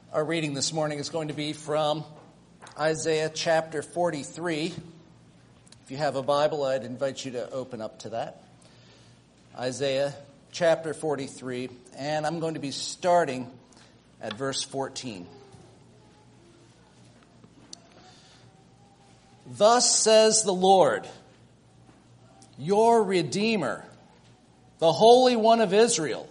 Our reading this morning is going to be from Isaiah chapter 43. If you have a Bible, I'd invite you to open up to that. Isaiah chapter 43, and I'm going to be starting at verse 14. Thus says the Lord, your Redeemer, the Holy One of Israel.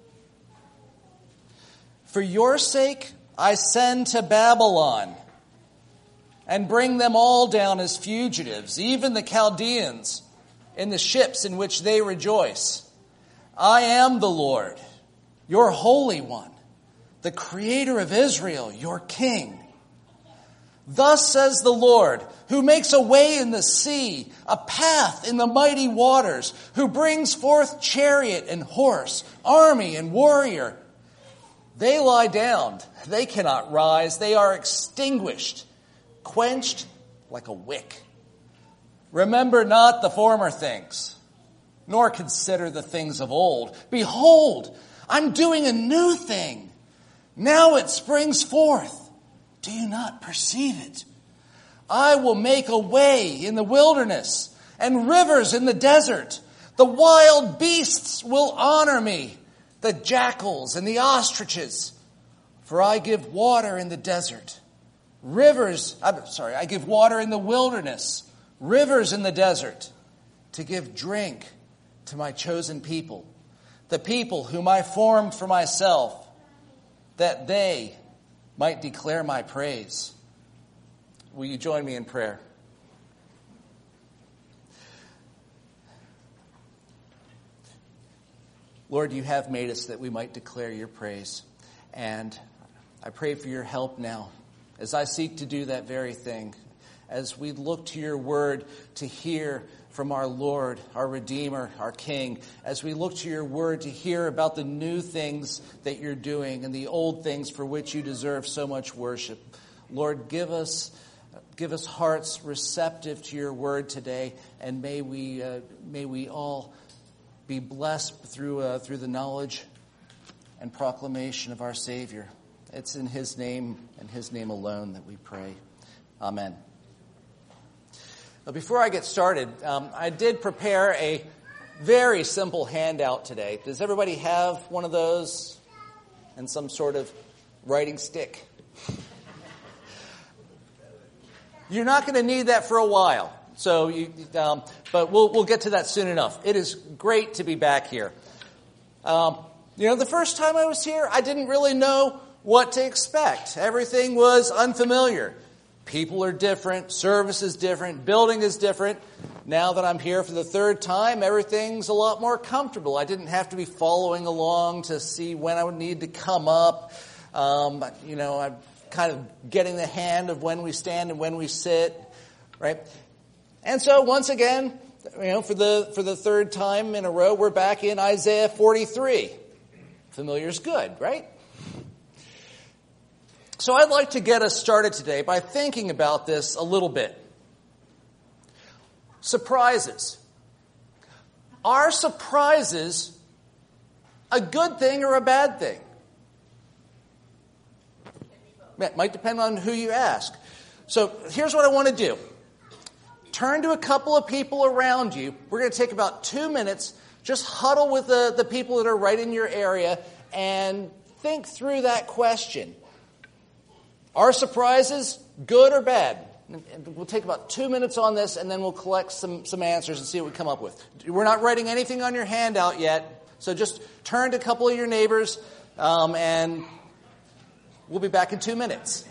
For your sake I send to Babylon and bring them all down as fugitives, even the Chaldeans in the ships in which they rejoice. I am the Lord, your Holy One, the Creator of Israel, your King. Thus says the Lord, who makes a way in the sea, a path in the mighty waters, who brings forth chariot and horse, army and warrior. They lie down, they cannot rise, they are extinguished, quenched like a wick. Remember not the former things, nor consider the things of old. Behold, I'm doing a new thing. Now it springs forth. Do you not perceive it? I will make a way in the wilderness and rivers in the desert. The wild beasts will honor me, the jackals and the ostriches. For I give water in the desert, I give water in the wilderness, rivers in the desert, to give drink to my chosen people, the people whom I formed for myself, that they might declare my praise. Will you join me in prayer? Lord, you have made us that we might declare your praise. And I pray for your help now as I seek to do that very thing. As we look to your word to hear from our Lord, our Redeemer, our King. As we look to your word to hear about the new things that you're doing and the old things for which you deserve so much worship. Lord, give us hearts receptive to your word today. And may we all be blessed through the knowledge and proclamation of our Savior. It's in his name and his name alone that we pray. Amen. Now, before I get started, I did prepare a very simple handout today. Does everybody have one of those and some sort of writing stick? You're not going to need that for a while. So, but we'll get to that soon enough. It is great to be back here. The first time I was here, I didn't really know what to expect. Everything was unfamiliar. People are different, service is different, building is different. Now that I'm here for the third time, everything's a lot more comfortable. I didn't have to be following along to see when I would need to come up. I'm kind of getting the hand of when we stand and when we sit, right? And so once again, for the third time in a row, we're back in Isaiah 43. Familiar is good, right? So I'd like to get us started today by thinking about this a little bit. Surprises. Are surprises a good thing or a bad thing? It might depend on who you ask. So here's what I want to do. Turn to a couple of people around you. We're going to take about 2 minutes. Just huddle with the people that are right in your area and think through that question. Are surprises good or bad? And we'll take about 2 minutes on this, and then we'll collect some answers and see what we come up with. We're not writing anything on your handout yet, so just turn to a couple of your neighbors, and we'll be back in 2 minutes.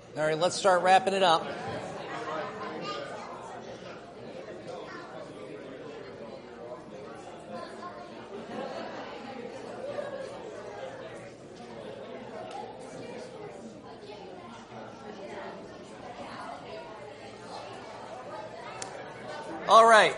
All right, let's start wrapping it up. All right.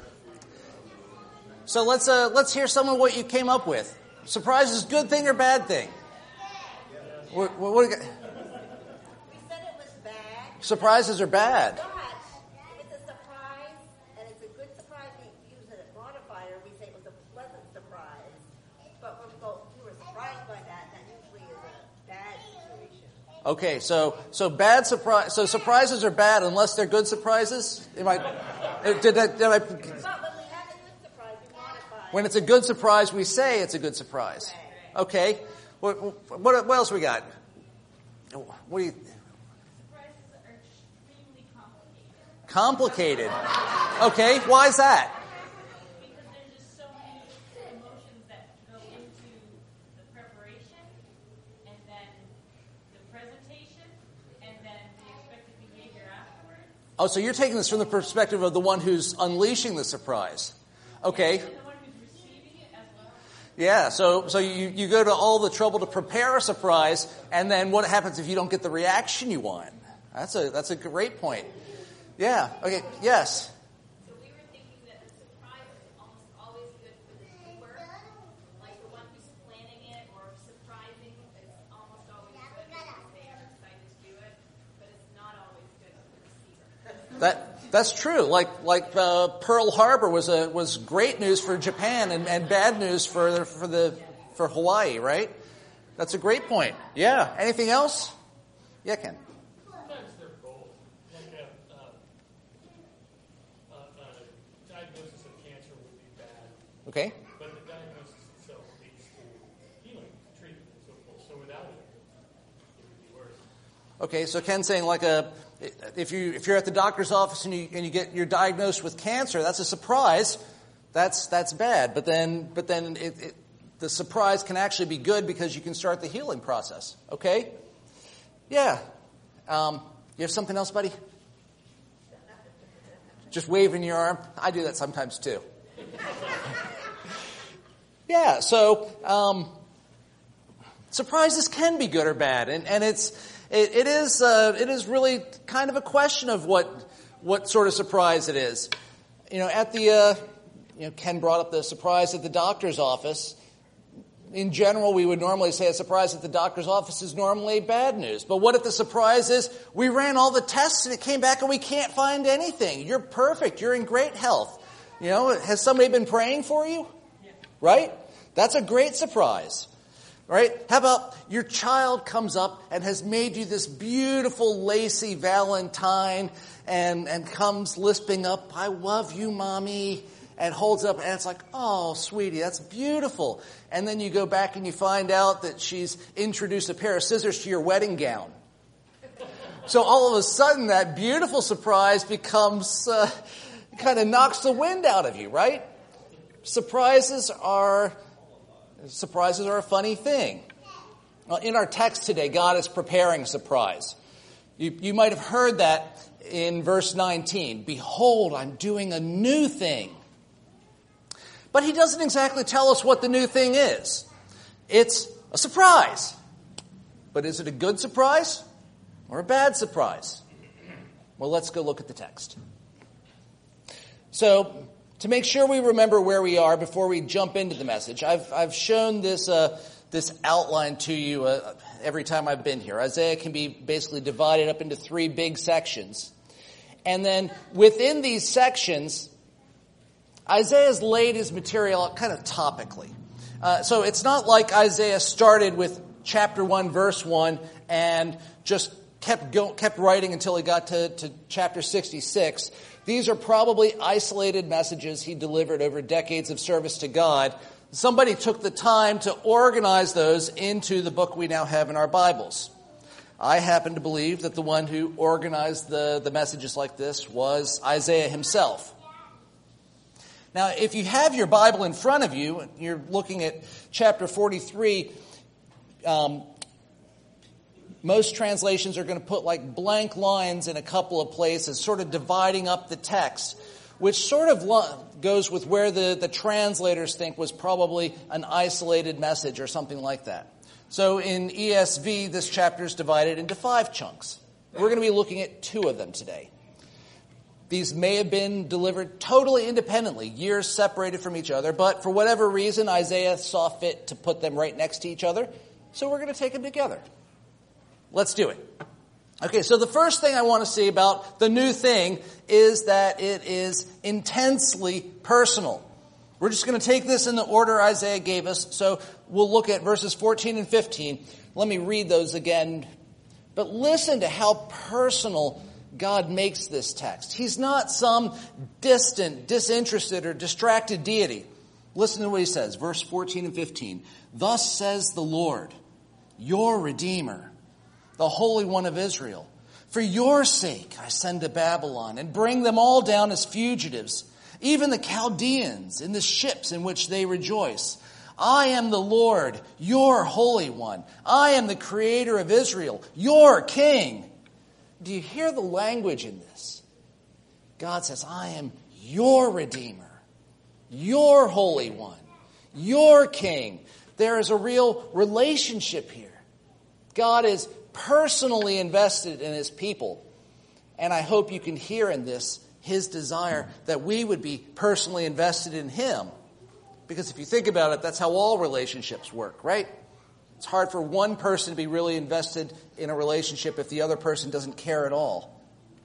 So let's hear some of what you came up with. Surprise is good thing or bad thing? What We said it was bad. Surprises are bad. But if it's a surprise and it's a good surprise, we use it a modifier. We say it was a pleasant surprise. But when you were surprised by that usually is a bad situation. Okay, so bad surprise. So surprises are bad unless they're good surprises. Did I? But when we have a good surprise, we modify. When it's a good surprise, we say it's a good surprise. Okay. What else we got? What do you? Surprises are extremely complicated. Complicated. Okay. Why is that? Because there's just so many emotions that go into the preparation, and then the presentation, and then the expected behavior afterwards. Oh, so you're taking this from the perspective of the one who's unleashing the surprise. Okay. And the one who's receiving it as well. Yeah, so you go to all the trouble to prepare a surprise, and then what happens if you don't get the reaction you want? That's a great point. Yeah. Okay. Yes. So we were thinking that the surprise is almost always good for the doer, like the one who's planning it or surprising. It's almost always good because they are excited to do it, but it's not always good for the receiver. That's true. Like Pearl Harbor was great news for Japan and bad news for Hawaii, right? That's a great point. Yeah. Anything else? Yeah, Ken. Sometimes they're both. Like a diagnosis of cancer would be bad, Okay. but the diagnosis itself leads to healing, treatment, and so forth. So without it, it would be worse. Okay. So Ken's saying if you're at the doctor's office and you're diagnosed with cancer, that's a surprise. That's bad. But then the surprise can actually be good because you can start the healing process. Okay? Yeah. You have something else, buddy? Just waving your arm. I do that sometimes too. Yeah. So surprises can be good or bad, and it is really kind of a question of what sort of surprise it is. Ken brought up the surprise at the doctor's office. In general, we would normally say a surprise at the doctor's office is normally bad news. But what if the surprise is we ran all the tests and it came back and we can't find anything? You're perfect. You're in great health. Has somebody been praying for you? Right? That's a great surprise. Right? How about your child comes up and has made you this beautiful lacy Valentine and comes lisping up, "I love you, Mommy," and holds up, and it's like, "Oh, sweetie, that's beautiful." And then you go back and you find out that she's introduced a pair of scissors to your wedding gown. So all of a sudden, that beautiful surprise becomes, kind of knocks the wind out of you, right? Surprises are a funny thing. Well, in our text today, God is preparing a surprise. You might have heard that in verse 19. "Behold, I'm doing a new thing." But he doesn't exactly tell us what the new thing is. It's a surprise. But is it a good surprise or a bad surprise? Well, let's go look at the text. So, to make sure we remember where we are before we jump into the message, I've shown this outline to you every time I've been here. Isaiah can be basically divided up into 3 big sections. And then within these sections, Isaiah's laid his material out kind of topically. So it's not like Isaiah started with chapter 1, verse 1, and just kept writing until he got to chapter 66. These are probably isolated messages he delivered over decades of service to God. Somebody took the time to organize those into the book we now have in our Bibles. I happen to believe that the one who organized the messages like this was Isaiah himself. Now, if you have your Bible in front of you, you're looking at chapter 43, Most translations are going to put like blank lines in a couple of places, sort of dividing up the text, which sort of goes with where the translators think was probably an isolated message or something like that. So in ESV, this chapter is divided into 5 chunks. We're going to be looking at 2 of them today. These may have been delivered totally independently, years separated from each other, but for whatever reason, Isaiah saw fit to put them right next to each other, so we're going to take them together. Let's do it. Okay, so the first thing I want to see about the new thing is that it is intensely personal. We're just going to take this in the order Isaiah gave us, so we'll look at verses 14 and 15. Let me read those again. But listen to how personal God makes this text. He's not some distant, disinterested, or distracted deity. Listen to what he says, verse 14 and 15. Thus says the Lord, your Redeemer, the Holy One of Israel. For your sake I send to Babylon and bring them all down as fugitives, even the Chaldeans in the ships in which they rejoice. I am the Lord, your Holy One. I am the Creator of Israel, your King. Do you hear the language in this? God says, I am your Redeemer, your Holy One, your King. There is a real relationship here. God is personally invested in his people. And I hope you can hear in this his desire that we would be personally invested in him. Because if you think about it, that's how all relationships work, right? It's hard for one person to be really invested in a relationship if the other person doesn't care at all.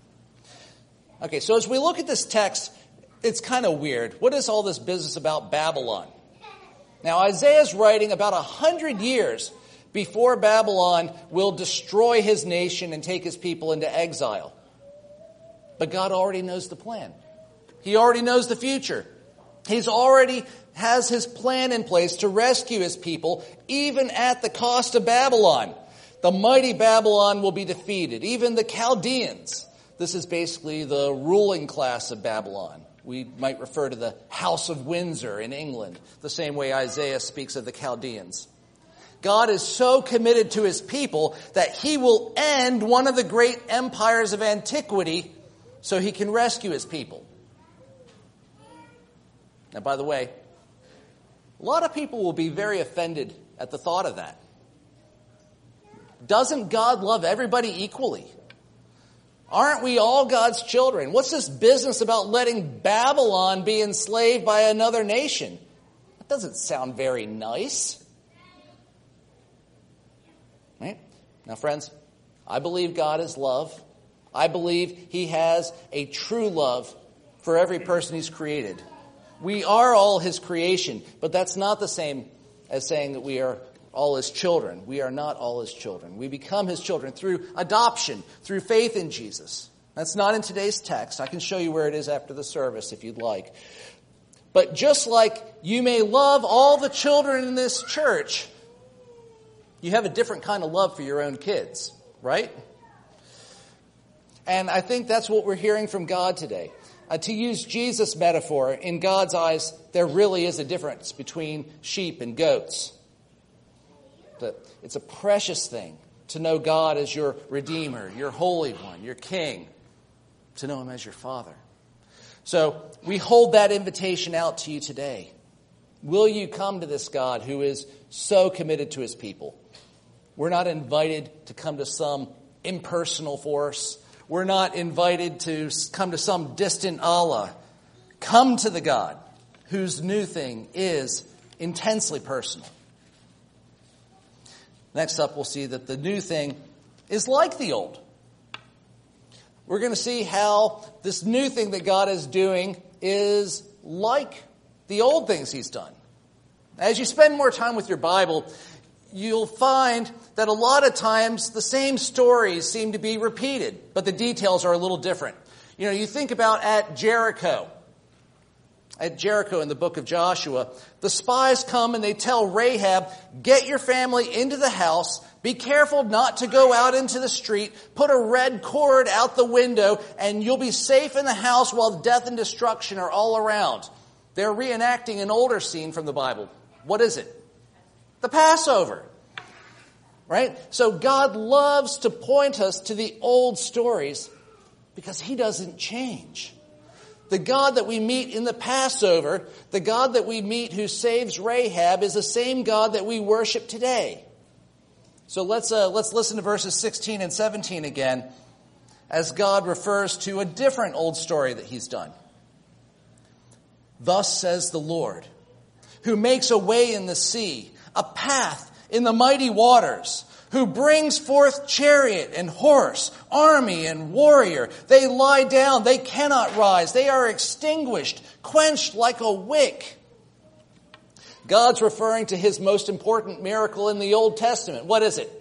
Okay, so as we look at this text, it's kind of weird. What is all this business about Babylon? Now, Isaiah's writing about 100 years before Babylon will destroy his nation and take his people into exile. But God already knows the plan. He already knows the future. He's already has his plan in place to rescue his people, even at the cost of Babylon. The mighty Babylon will be defeated. Even the Chaldeans. This is basically the ruling class of Babylon. We might refer to the House of Windsor in England, the same way Isaiah speaks of the Chaldeans. God is so committed to his people that he will end one of the great empires of antiquity so he can rescue his people. Now, by the way, a lot of people will be very offended at the thought of that. Doesn't God love everybody equally? Aren't we all God's children? What's this business about letting Babylon be enslaved by another nation? That doesn't sound very nice. Right? Now, friends, I believe God is love. I believe he has a true love for every person he's created. We are all his creation, but that's not the same as saying that we are all his children. We are not all his children. We become his children through adoption, through faith in Jesus. That's not in today's text. I can show you where it is after the service if you'd like. But just like you may love all the children in this church, you have a different kind of love for your own kids, right? And I think that's what we're hearing from God today. To use Jesus' metaphor, in God's eyes, there really is a difference between sheep and goats. But it's a precious thing to know God as your Redeemer, your Holy One, your King, to know him as your Father. So we hold that invitation out to you today. Will you come to this God who is so committed to his people? We're not invited to come to some impersonal force. We're not invited to come to some distant Allah. Come to the God whose new thing is intensely personal. Next up, we'll see that the new thing is like the old. We're going to see how this new thing that God is doing is like the old things he's done. As you spend more time with your Bible, you'll find that a lot of times the same stories seem to be repeated, but the details are a little different. You know, you think about at Jericho in the book of Joshua, the spies come and they tell Rahab, get your family into the house, be careful not to go out into the street, put a red cord out the window, and you'll be safe in the house while death and destruction are all around. They're reenacting an older scene from the Bible. What is it? The Passover. Right? So God loves to point us to the old stories because he doesn't change. The God that we meet in the Passover, the God that we meet who saves Rahab, is the same God that we worship today. So let's listen to verses 16 and 17 again as God refers to a different old story that he's done. Thus says the Lord, who makes a way in the sea, a path in the mighty waters, who brings forth chariot and horse, army and warrior. They lie down, they cannot rise. They are extinguished, quenched like a wick. God's referring to his most important miracle in the Old Testament. What is it?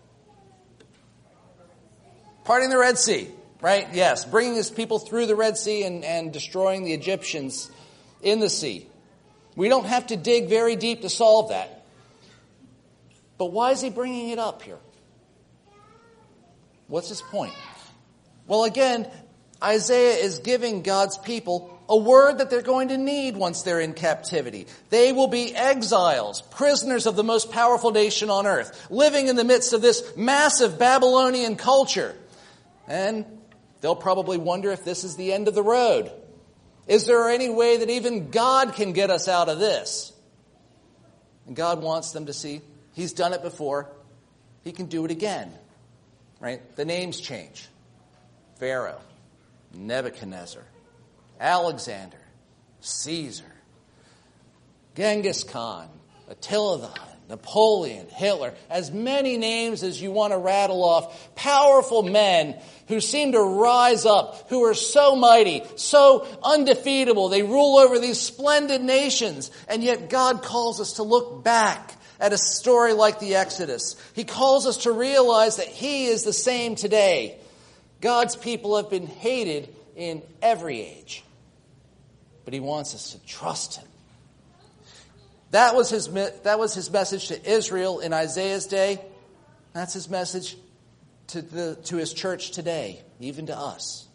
Parting the Red Sea, right? Yes, bringing his people through the Red Sea and destroying the Egyptians in the sea. We don't have to dig very deep to solve that. But why is he bringing it up here? What's his point? Well, again, Isaiah is giving God's people a word that they're going to need once they're in captivity. They will be exiles, prisoners of the most powerful nation on earth, living in the midst of this massive Babylonian culture. And they'll probably wonder if this is the end of the road. Is there any way that even God can get us out of this? And God wants them to see he's done it before. He can do it again. Right? The names change. Pharaoh, Nebuchadnezzar, Alexander, Caesar, Genghis Khan, Attila the Hun, Napoleon, Hitler, as many names as you want to rattle off, powerful men who seem to rise up, who are so mighty, so undefeatable. They rule over these splendid nations, and yet God calls us to look back at a story like the Exodus. He calls us to realize that he is the same today. God's people have been hated in every age, but he wants us to trust him. That was his message to Israel in Isaiah's day. That's his message to his church today, even to us.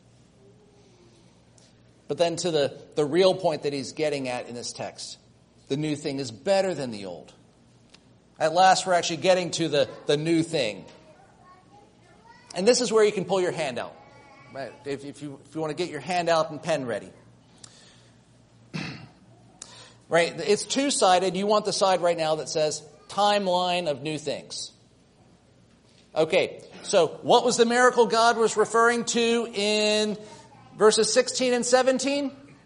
But then to the real point that he's getting at in this text. The new thing is better than the old. At last, we're actually getting to the new thing. And this is where you can pull your hand out. Right? If you want to get your hand out and pen ready. Right? It's two-sided. You want the side right now that says timeline of new things. Okay, so what was the miracle God was referring to in verses 16 and 17?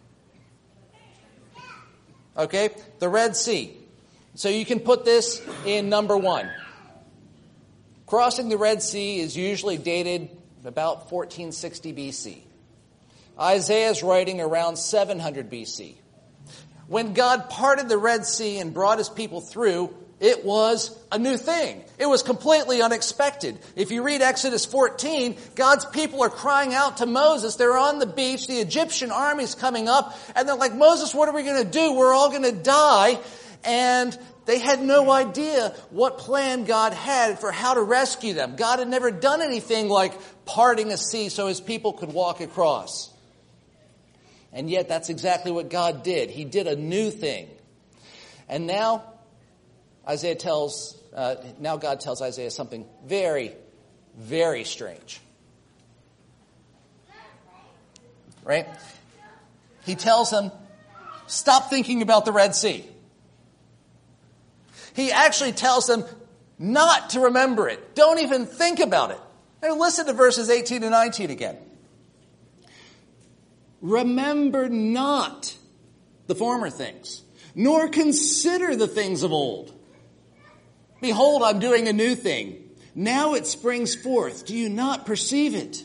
Okay, the Red Sea. So you can put this in number 1. Crossing the Red Sea is usually dated about 1460 BC. Isaiah's writing around 700 BC. When God parted the Red Sea and brought his people through, it was a new thing. It was completely unexpected. If you read Exodus 14, God's people are crying out to Moses. They're on the beach. The Egyptian army's coming up. And they're like, Moses, what are we going to do? We're all going to die. And they had no idea what plan God had for how to rescue them. God had never done anything like parting a sea so his people could walk across. And yet that's exactly what God did. He did a new thing. And now God tells Isaiah something very, very strange. Right? He tells him, stop thinking about the Red Sea. He actually tells them not to remember it. Don't even think about it. And listen to verses 18 and 19 again. Remember not the former things, nor consider the things of old. Behold, I'm doing a new thing. Now it springs forth. Do you not perceive it?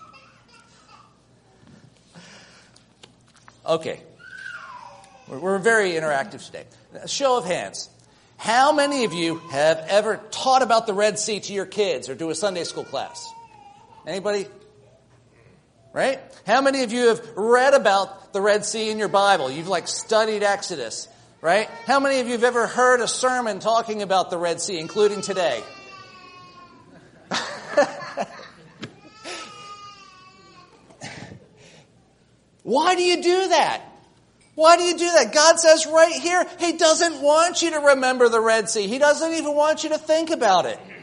Okay. We're very interactive today. A show of hands. How many of you have ever taught about the Red Sea to your kids or to a Sunday school class? Anybody? Right? How many of you have read about the Red Sea in your Bible? You've studied Exodus, right? How many of you have ever heard a sermon talking about the Red Sea, including today? Why do you do that? Why do you do that? God says right here, he doesn't want you to remember the Red Sea. He doesn't even want you to think about it.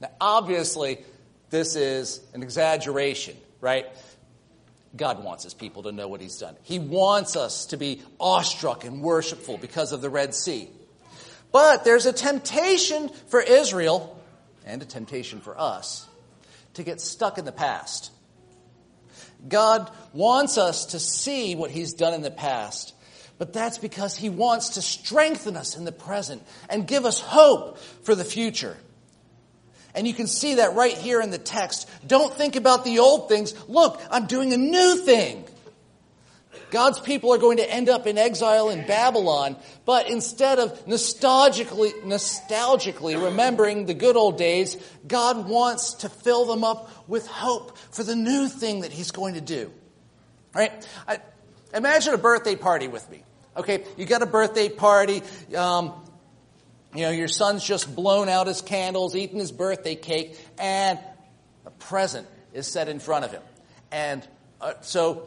Now, obviously, this is an exaggeration, right? God wants his people to know what he's done. He wants us to be awestruck and worshipful because of the Red Sea. But there's a temptation for Israel, and a temptation for us, to get stuck in the past. God wants us to see what he's done in the past, but that's because he wants to strengthen us in the present and give us hope for the future. And you can see that right here in the text. Don't think about the old things. Look, I'm doing a new thing. God's people are going to end up in exile in Babylon, but instead of nostalgically remembering the good old days, God wants to fill them up with hope for the new thing that he's going to do. All right? Imagine a birthday party with me. Okay, you got a birthday party. Your son's just blown out his candles, eating his birthday cake, and a present is set in front of him. And so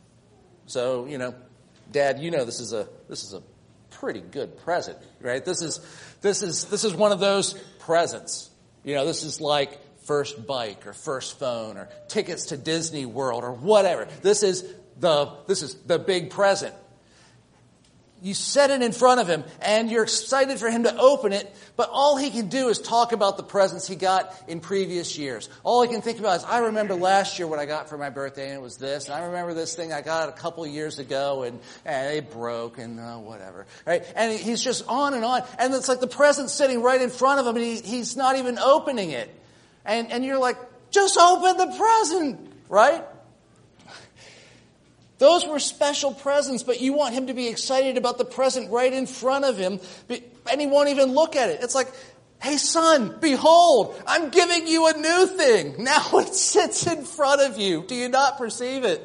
Dad, this is a pretty good present, right? This is one of those presents. This is like first bike or first phone or tickets to Disney World or whatever. This is the big present. You set it in front of him, and you're excited for him to open it, but all he can do is talk about the presents he got in previous years. All he can think about is, I remember last year what I got for my birthday, and it was this, and I remember this thing I got a couple of years ago, and it broke, and whatever. Right? And he's just on, and it's like the present's sitting right in front of him, and he's not even opening it. And you're like, just open the present, right? Those were special presents, but you want him to be excited about the present right in front of him, and he won't even look at it. It's like, hey son, behold, I'm giving you a new thing. Now it sits in front of you. Do you not perceive it?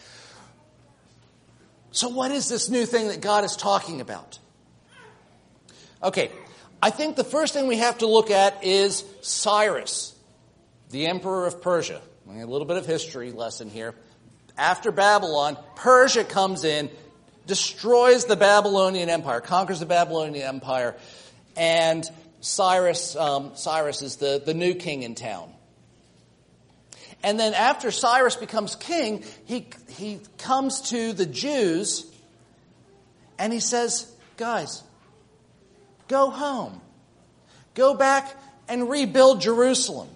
So what is this new thing that God is talking about? Okay, I think the first thing we have to look at is Cyrus, the emperor of Persia. A little bit of history lesson here. After Babylon, Persia comes in, destroys the Babylonian Empire, conquers the Babylonian Empire, and Cyrus is the new king in town. And then after Cyrus becomes king, he comes to the Jews and he says, guys, go home. Go back and rebuild Jerusalem.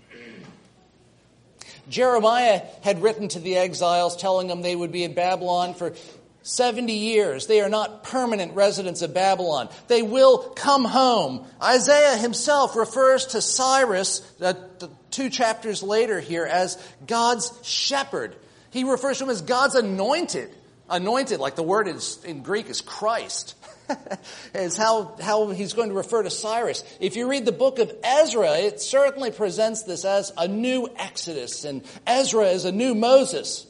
Jeremiah had written to the exiles telling them they would be in Babylon for 70 years. They are not permanent residents of Babylon. They will come home. Isaiah himself refers to Cyrus, 2 chapters later here, as God's shepherd. He refers to him as God's anointed. Anointed, like the word in Greek is Christ. Is how he's going to refer to Cyrus. If you read the book of Ezra, it certainly presents this as a new Exodus, and Ezra is a new Moses.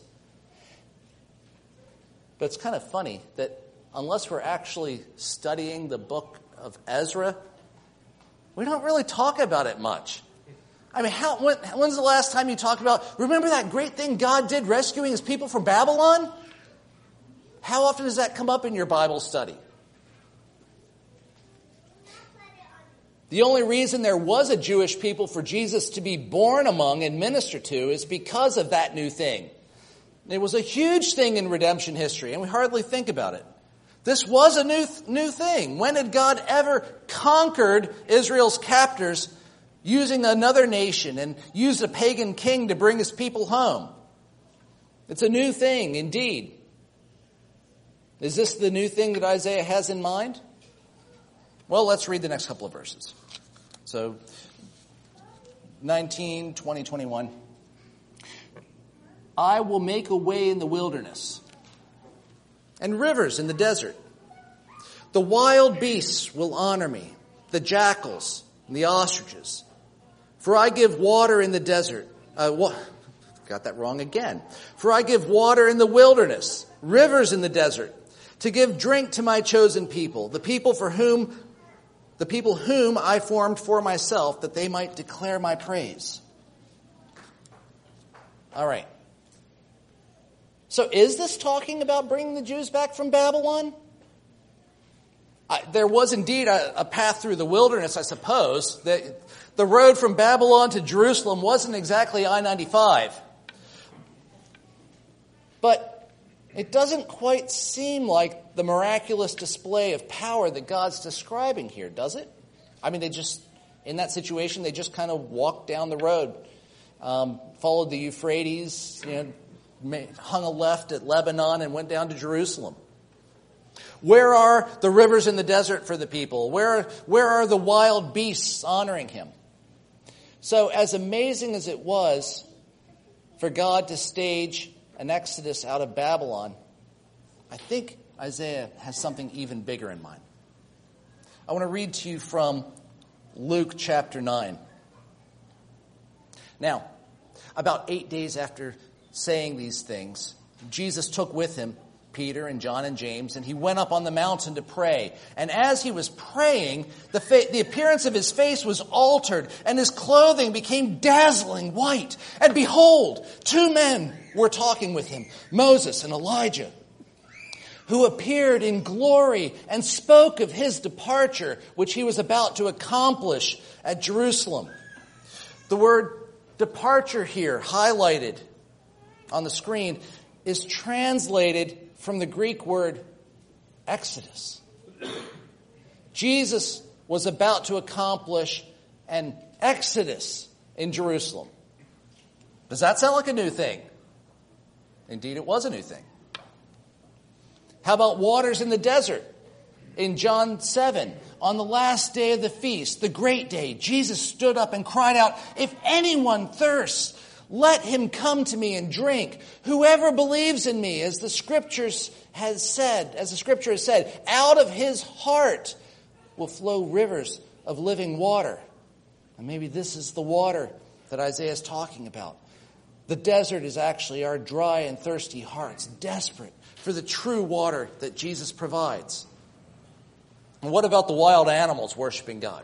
But it's kind of funny that unless we're actually studying the book of Ezra, we don't really talk about it much. I mean, when's the last time you talked about, remember that great thing God did rescuing his people from Babylon? How often does that come up in your Bible study? The only reason there was a Jewish people for Jesus to be born among and minister to is because of that new thing. It was a huge thing in redemption history, and we hardly think about it. This was a new thing. When had God ever conquered Israel's captors using another nation and used a pagan king to bring his people home? It's a new thing, indeed. Is this the new thing that Isaiah has in mind? Well, let's read the next couple of verses. So, 19, 20, 21. I will make a way in the wilderness and rivers in the desert. The wild beasts will honor me, the jackals and the ostriches. For I give water in the desert. Got that wrong again. For I give water in the wilderness, rivers in the desert, to give drink to my chosen people, the people whom I formed for myself, that they might declare my praise. All right. So is this talking about bringing the Jews back from Babylon? There was indeed a path through the wilderness, I suppose. The road from Babylon to Jerusalem wasn't exactly I-95. But it doesn't quite seem like the miraculous display of power that God's describing here, does it? I mean, in that situation, they just kind of walked down the road, followed the Euphrates, hung a left at Lebanon and went down to Jerusalem. Where are the rivers in the desert for the people? Where are the wild beasts honoring him? So as amazing as it was for God to stage an exodus out of Babylon, I think Isaiah has something even bigger in mind. I want to read to you from Luke chapter 9. Now, about 8 days after saying these things, Jesus took with him Peter and John and James, and he went up on the mountain to pray. And as he was praying, the appearance of his face was altered, and his clothing became dazzling white. And behold, 2 men were talking with him, Moses and Elijah, who appeared in glory and spoke of his departure, which he was about to accomplish at Jerusalem. The word departure here, highlighted on the screen, is translated from the Greek word exodus. Jesus was about to accomplish an exodus in Jerusalem. Does that sound like a new thing? Indeed, it was a new thing. How about waters in the desert? In John 7, on the last day of the feast, the great day, Jesus stood up and cried out, "If anyone thirsts, let him come to me and drink. Whoever believes in me, as the scripture has said, out of his heart will flow rivers of living water." And maybe this is the water that Isaiah is talking about. The desert is actually our dry and thirsty hearts, desperate for the true water that Jesus provides. And what about the wild animals worshiping God?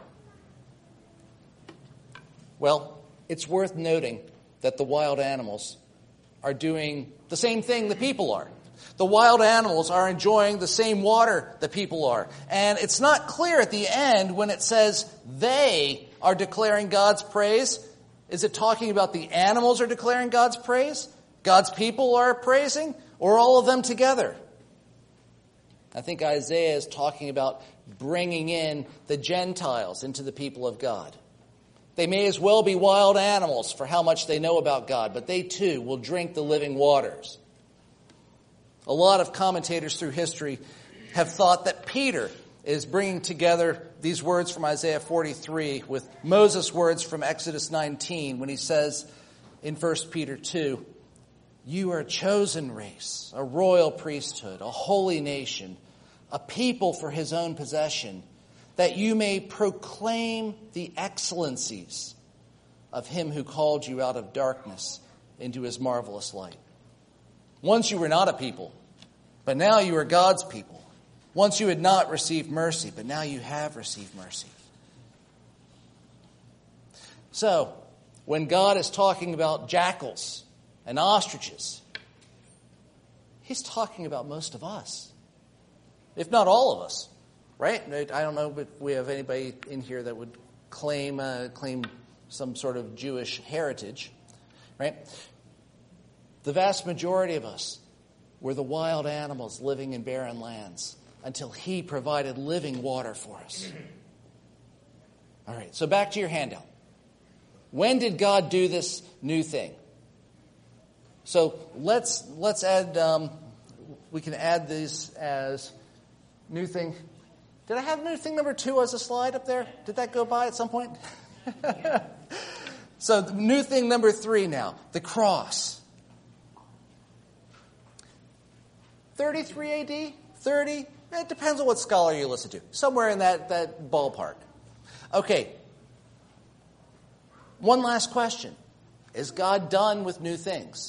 Well, it's worth noting that the wild animals are doing the same thing the people are. The wild animals are enjoying the same water the people are. And it's not clear at the end when it says they are declaring God's praise. Is it talking about the animals are declaring God's praise? God's people are praising? Or all of them together? I think Isaiah is talking about bringing in the Gentiles into the people of God. They may as well be wild animals for how much they know about God, but they too will drink the living waters. A lot of commentators through history have thought that Peter is bringing together these words from Isaiah 43 with Moses' words from Exodus 19 when he says in 1 Peter 2, "You are a chosen race, a royal priesthood, a holy nation, a people for his own possession, that you may proclaim the excellencies of him who called you out of darkness into his marvelous light." Once you were not a people, but now you are God's people. Once you had not received mercy, but now you have received mercy. So, when God is talking about jackals and ostriches, he's talking about most of us, if not all of us. Right? I don't know if we have anybody in here that would claim some sort of Jewish heritage. Right? The vast majority of us were the wild animals living in barren lands until he provided living water for us. All right, so back to your handout. When did God do this new thing? So let's add, we can add these as new thing. Did I have new thing number 2 as a slide up there? Did that go by at some point? So new thing number 3 now, the cross. 33 AD? 30? It depends on what scholar you listen to. Somewhere in that ballpark. Okay. One last question. Is God done with new things?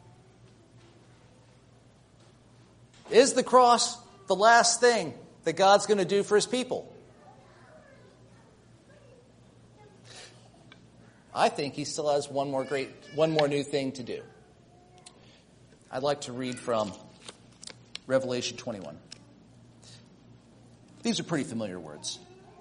Is the cross the last thing that God's going to do for his people? I think he still has one more new thing to do. I'd like to read from Revelation 21. These are pretty familiar words.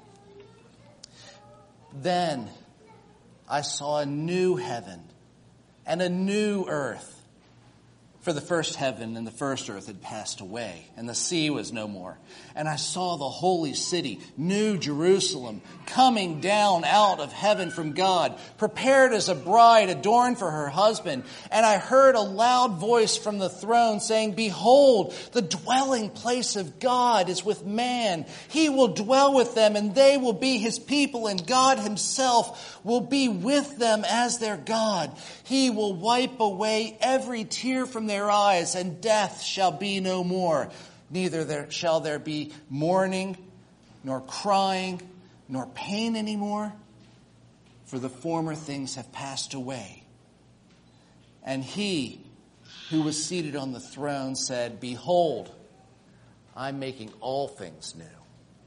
Then I saw a new heaven and a new earth. For the first heaven and the first earth had passed away, and the sea was no more. And I saw the holy city, New Jerusalem, coming down out of heaven from God, prepared as a bride adorned for her husband. And I heard a loud voice from the throne saying, Behold, the dwelling place of God is with man. He will dwell with them, and they will be his people, and God himself will be with them as their God. He will wipe away every tear from their eyes, and death shall be no more. Neither shall there be mourning, nor crying, nor pain anymore, for the former things have passed away. And he who was seated on the throne said, Behold, I'm making all things new.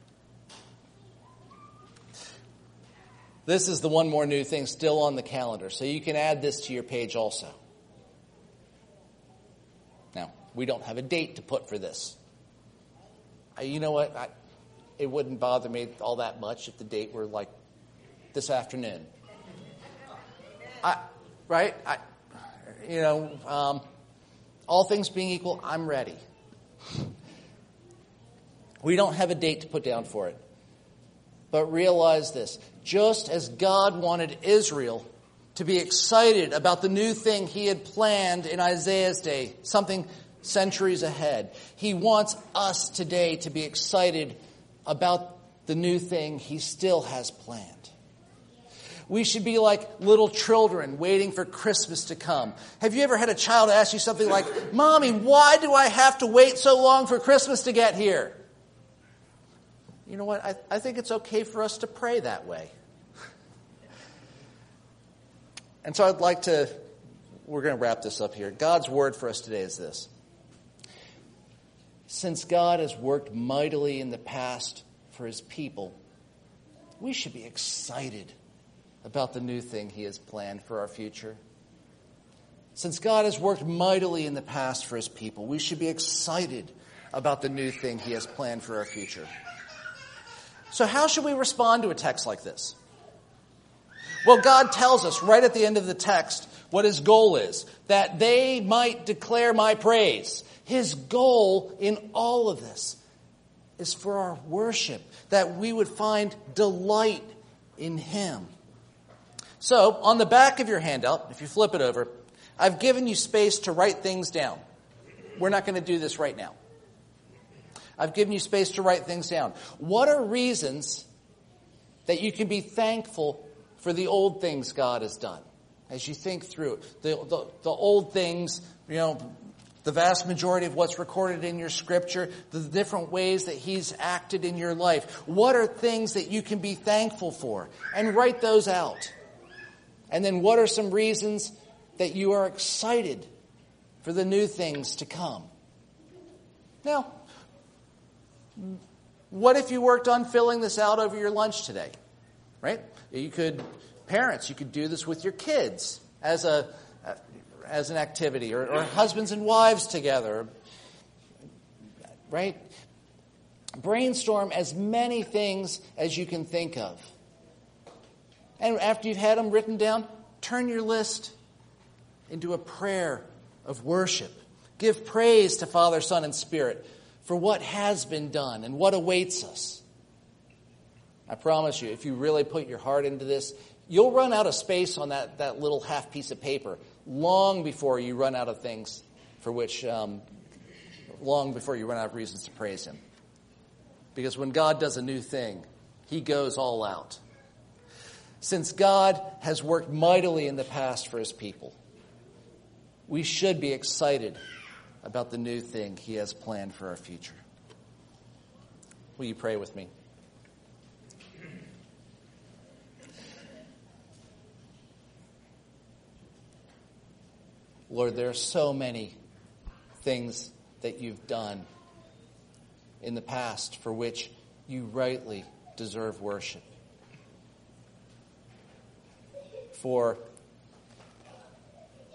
This is the one more new thing still on the calendar, so you can add this to your page also. Now, we don't have a date to put for this. You know what? It wouldn't bother me all that much if the date were like this afternoon. All things being equal, I'm ready. We don't have a date to put down for it. But realize this, just as God wanted Israel to be excited about the new thing he had planned in Isaiah's day, something centuries ahead, he wants us today to be excited about the new thing he still has planned. We should be like little children waiting for Christmas to come. Have you ever had a child ask you something like, Mommy, why do I have to wait so long for Christmas to get here? You know what? I think it's okay for us to pray that way. And so we're going to wrap this up here. God's word for us today is this. Since God has worked mightily in the past for his people, we should be excited about the new thing he has planned for our future. Since God has worked mightily in the past for his people, we should be excited about the new thing he has planned for our future. So how should we respond to a text like this? Well, God tells us right at the end of the text what his goal is, that they might declare my praise. His goal in all of this is for our worship, that we would find delight in him. So, on the back of your handout, if you flip it over, I've given you space to write things down. We're not going to do this right now. I've given you space to write things down. What are reasons that you can be thankful for the old things God has done? As you think through it, the old things, the vast majority of what's recorded in your scripture, the different ways that he's acted in your life. What are things that you can be thankful for? And write those out. And then what are some reasons that you are excited for the new things to come? Now, what if you worked on filling this out over your lunch today? Right? Parents, you could do this with your kids as an activity, or husbands and wives together. Right? Brainstorm as many things as you can think of. And after you've had them written down, turn your list into a prayer of worship. Give praise to Father, Son, and Spirit for what has been done and what awaits us. I promise you, if you really put your heart into this, you'll run out of space on that little half piece of paper long before you run out of things for which, long before you run out of reasons to praise him. Because when God does a new thing, he goes all out. Since God has worked mightily in the past for his people, we should be excited about the new thing he has planned for our future. Will you pray with me? Lord, there are so many things that you've done in the past for which you rightly deserve worship. For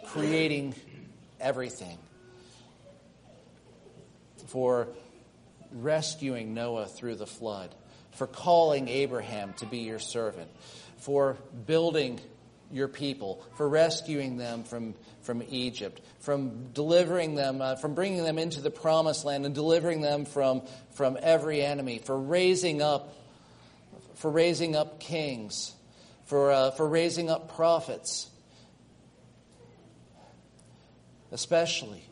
creating everything. For rescuing Noah through the flood, for calling Abraham to be your servant, for building your people, for rescuing them from Egypt, from delivering them, from bringing them into the promised land and delivering them from every enemy, for raising up kings, for raising up prophets, especially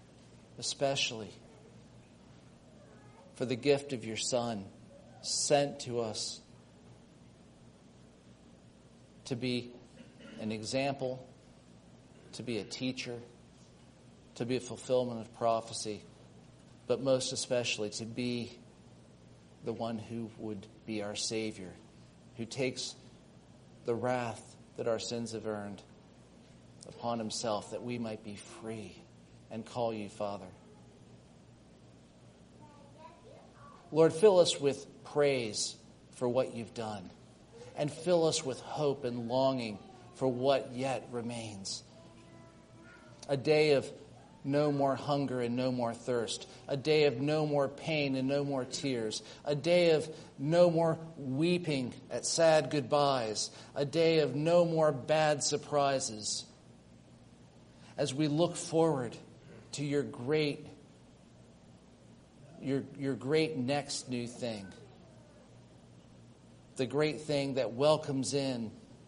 for the gift of your Son sent to us to be an example, to be a teacher, to be a fulfillment of prophecy, but most especially to be the one who would be our Savior, who takes the wrath that our sins have earned upon himself that we might be free and call you Father. Lord, fill us with praise for what you've done, and fill us with hope and longing for what yet remains. A day of no more hunger and no more thirst. A day of no more pain and no more tears. A day of no more weeping at sad goodbyes. A day of no more bad surprises. As we look forward to your great next new thing. The great thing that welcomes in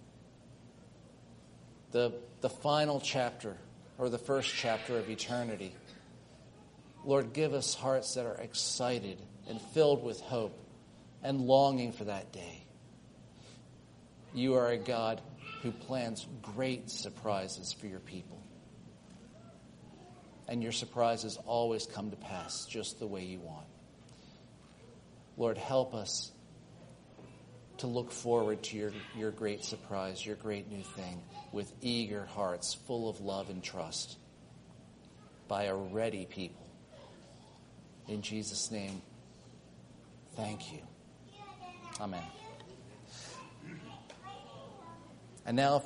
the final chapter, or the first chapter of eternity. Lord, give us hearts that are excited and filled with hope and longing for that day. You are a God who plans great surprises for your people. And your surprises always come to pass just the way you want. Lord, help us to look forward to your great surprise, your great new thing, with eager hearts full of love and trust by a ready people. In Jesus' name, thank you. Amen. And now,